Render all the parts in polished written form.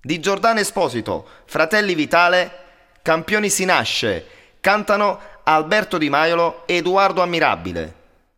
Di Giordano Esposito, Fratelli Vitale, Campioni si nasce, cantano Alberto Di Maiolo e Edoardo Ammirabile.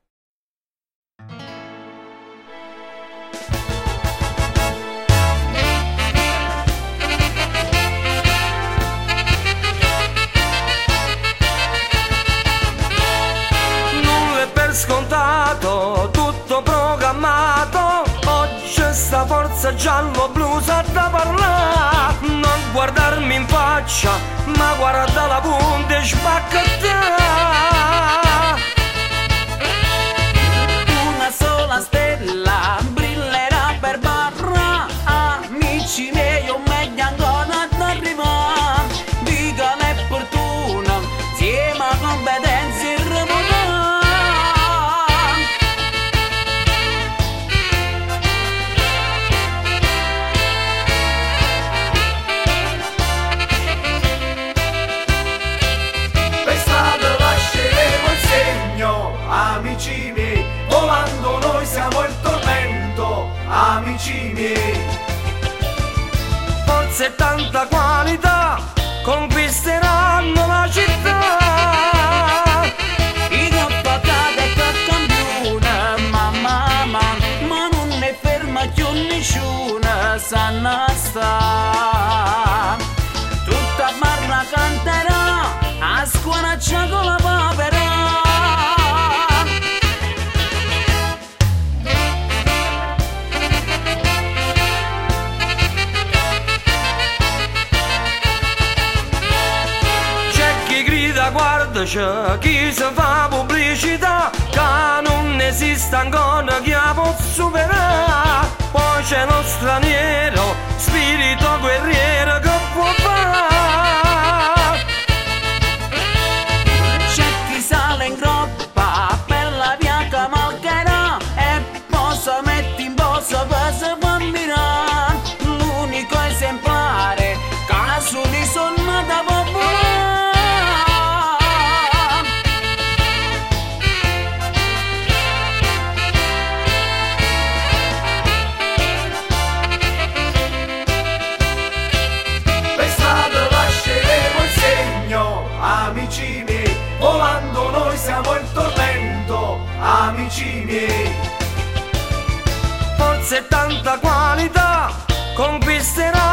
Nulla è per scontato, tutto programmato. Oggi sta forza giallo-blu sa da parlare. Non guardarmi in faccia, ma guarda la punta e spaccattà. Una sola stella brillerà per barra. Amici miei, io meglio ancora ad arrivare. Dica l'è fortuna, insieme a competenze irrevocabili. Amici miei, volando noi siamo il tormento, amici miei. Forza e tanta qualità conquisteranno la città. I cappatati e campione, mamma, ma non ne ferma più nessuno, sanno sta. Tutta barra canterà, a squaraccia con la papera. Guardaci chi si fa pubblicità, che non esiste ancora chi la può superare. Poi c'è lo straniero, spirito guerriero che può fare. C'è chi sale in groppa per la via cavalcherà e poi si mette in posto per si bambinare. L'unico esemplare che su di sonno da popolare. Amici miei, volando noi siamo il tormento, amici miei. Forza e tanta qualità conquisterà